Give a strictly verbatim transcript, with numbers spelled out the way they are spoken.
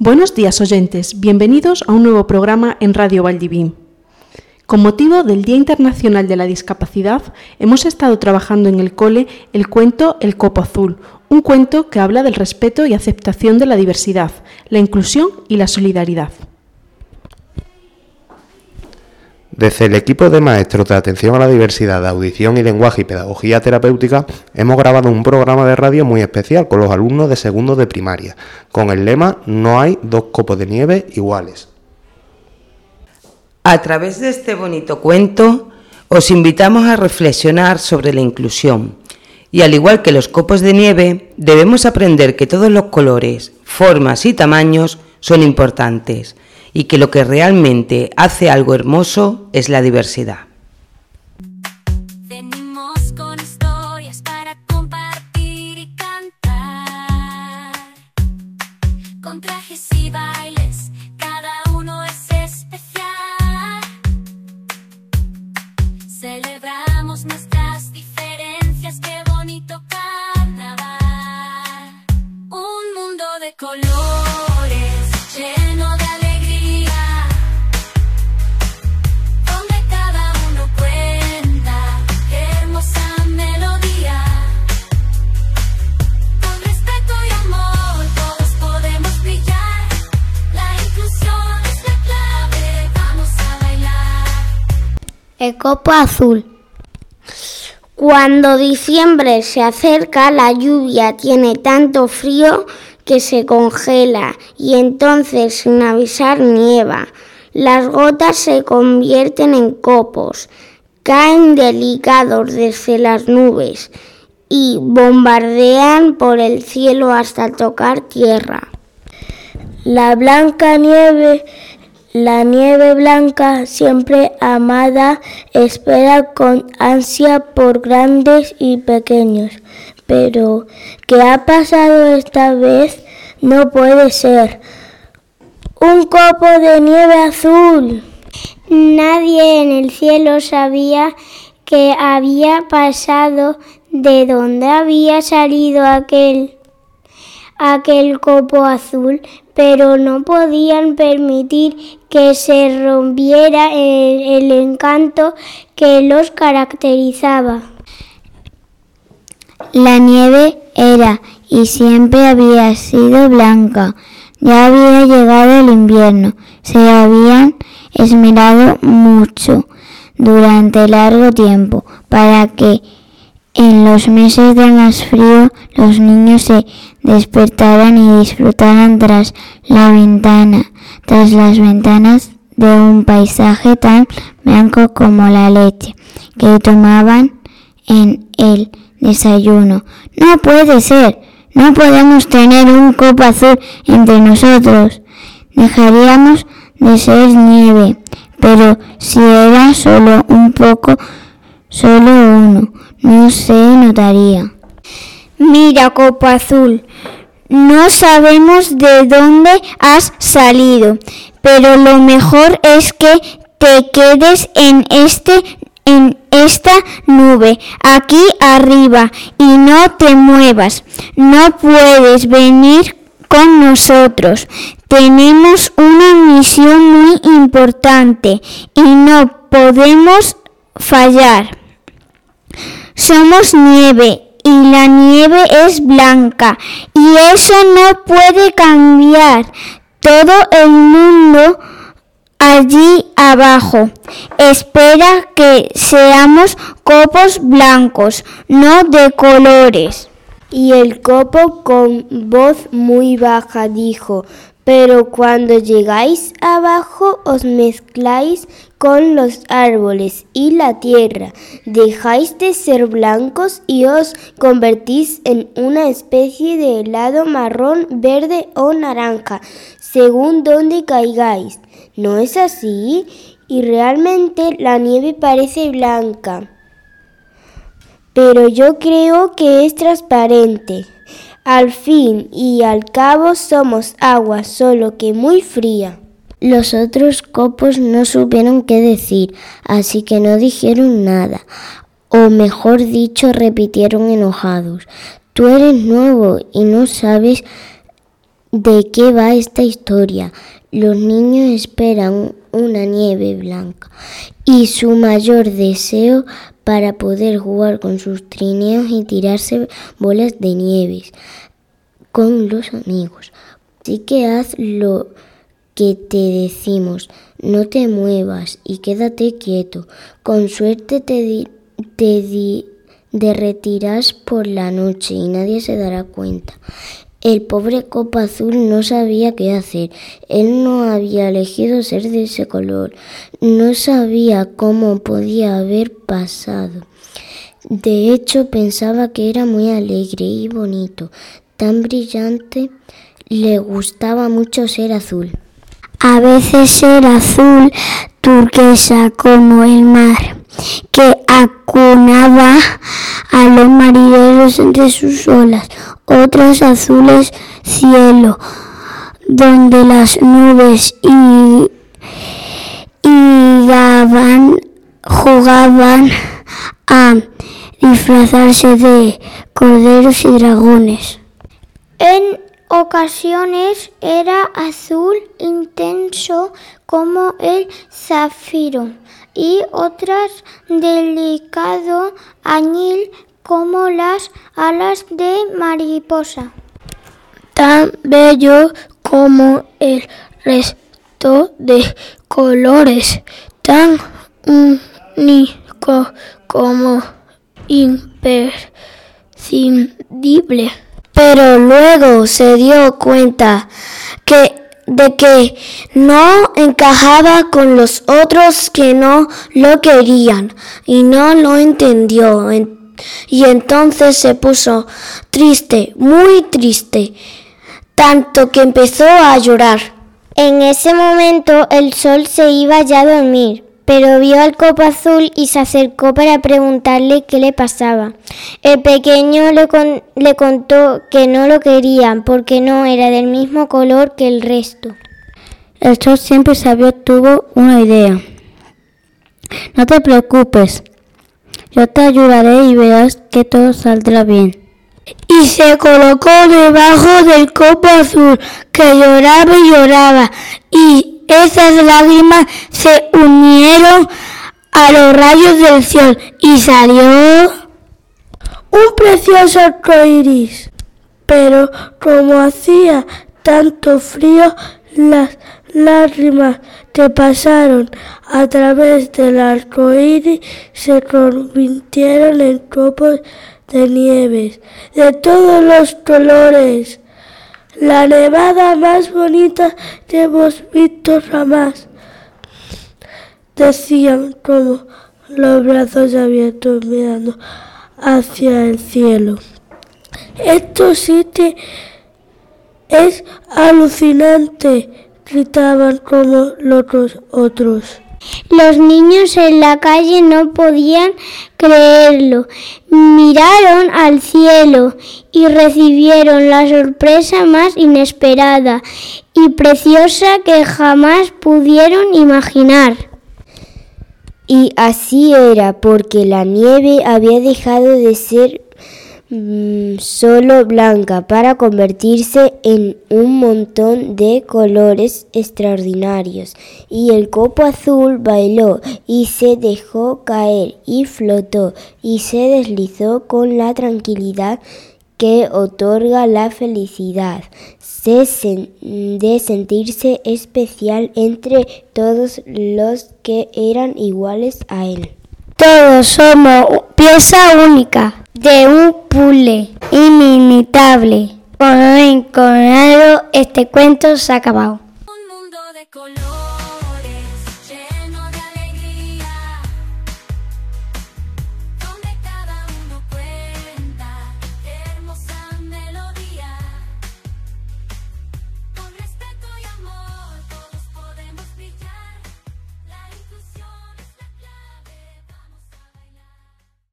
Buenos días, oyentes. Bienvenidos a un nuevo programa en Radio Valdivín. Con motivo del Día Internacional de la Discapacidad, hemos estado trabajando en el cole el cuento El Copo Azul, un cuento que habla del respeto y aceptación de la diversidad, la inclusión y la solidaridad. Desde el equipo de maestros de atención a la diversidad de audición y lenguaje y pedagogía terapéutica hemos grabado un programa de radio muy especial con los alumnos de segundo de primaria, con el lema "No hay dos copos de nieve iguales". A través de este bonito cuento os invitamos a reflexionar sobre la inclusión y, al igual que los copos de nieve, debemos aprender que todos los colores, formas y tamaños son importantes y que lo que realmente hace algo hermoso es la diversidad. Venimos con historias para compartir y cantar, con trajes y bailes, cada uno es especial. Celebramos nuestras diferencias, qué bonito carnaval. Un mundo de colores lleno de alegría, donde cada uno cuenta qué hermosa melodía. Con respeto y amor todos podemos brillar, la inclusión es la clave, vamos a bailar. El copo azul. Cuando diciembre se acerca, la lluvia tiene tanto frío que se congela y entonces, sin avisar, nieva. Las gotas se convierten en copos, caen delicados desde las nubes y bombardean por el cielo hasta tocar tierra. La blanca nieve, la nieve blanca, siempre amada, espera con ansia por grandes y pequeños. Pero, ¿qué ha pasado esta vez? No puede ser. ¡Un copo de nieve azul! Nadie en el cielo sabía qué había pasado, de dónde había salido aquel, aquel copo azul, pero no podían permitir que se rompiera el, el encanto que los caracterizaba. La nieve era y siempre había sido blanca. Ya había llegado el invierno. Se habían esmerado mucho durante largo tiempo para que en los meses de más frío los niños se despertaran y disfrutaran tras la ventana, tras las ventanas de un paisaje tan blanco como la leche que tomaban en el desayuno. No puede ser, no podemos tener un copo azul entre nosotros. Dejaríamos de ser nieve, pero si era solo un poco, solo uno, no se notaría. Mira, copo azul, no sabemos de dónde has salido, pero lo mejor es que te quedes en este en esta nube, aquí arriba, y no te muevas. No puedes venir con nosotros. Tenemos una misión muy importante y no podemos fallar. Somos nieve y la nieve es blanca y eso no puede cambiar. Todo el mundo allí abajo espera que seamos copos blancos, no de colores. Y el copo con voz muy baja dijo: pero cuando llegáis abajo os mezcláis con los árboles y la tierra, dejáis de ser blancos y os convertís en una especie de helado marrón, verde o naranja, según donde caigáis. ¿No es así? Y realmente la nieve parece blanca, pero yo creo que es transparente. Al fin y al cabo somos agua, solo que muy fría. Los otros copos no supieron qué decir, así que no dijeron nada, o mejor dicho, repitieron enojados: tú eres nuevo y no sabes ¿De qué va esta historia? Los niños esperan una nieve blanca y su mayor deseo para poder jugar con sus trineos y tirarse bolas de nieve con los amigos. Así que haz lo que te decimos, no te muevas y quédate quieto. Con suerte te, di- te di- derretirás por la noche y nadie se dará cuenta. El pobre Copo Azul no sabía qué hacer. Él no había elegido ser de ese color. No sabía cómo podía haber pasado. De hecho, pensaba que era muy alegre y bonito, tan brillante. Le gustaba mucho ser azul. A veces era azul turquesa como el mar, que acunaba a los marineros entre sus olas. Otros azules cielo, donde las nubes y, y daban, jugaban a disfrazarse de corderos y dragones. En ocasiones era azul intenso como el zafiro y otras delicado añil como las alas de mariposa. Tan bello como el resto de colores, tan único como imprescindible. Pero luego se dio cuenta que, de que no encajaba con los otros que no lo querían y no lo entendió. Y entonces se puso triste, muy triste, tanto que empezó a llorar. En ese momento el sol se iba ya a dormir, pero vio al Copo Azul y se acercó para preguntarle qué le pasaba. El pequeño le, con, le contó que no lo querían porque no era del mismo color que el resto. El sol siempre sabio tuvo una idea. No te preocupes, yo te ayudaré y verás que todo saldrá bien. Y se colocó debajo del Copo Azul, que lloraba y lloraba, y esas lágrimas se unieron a los rayos del sol y salió un precioso arcoíris. Pero como hacía tanto frío, las lágrimas que pasaron a través del arcoíris se convirtieron en copos de nieve de todos los colores. La nevada más bonita que hemos visto jamás, decían como los brazos abiertos mirando hacia el cielo. Esto sí que es alucinante, gritaban como locos otros. Los niños en la calle no podían creerlo. Miraron al cielo y recibieron la sorpresa más inesperada y preciosa que jamás pudieron imaginar. Y así era, porque la nieve había dejado de ser mmm, solo blanca para convertirse en un montón de colores extraordinarios. Y el Copo Azul bailó y se dejó caer y flotó y se deslizó con la tranquilidad que otorga la felicidad de, sen- de sentirse especial entre todos los que eran iguales a él. Todos somos pieza única de un puzzle inimitable. Con, con algo este cuento se ha acabado. Un mundo de color.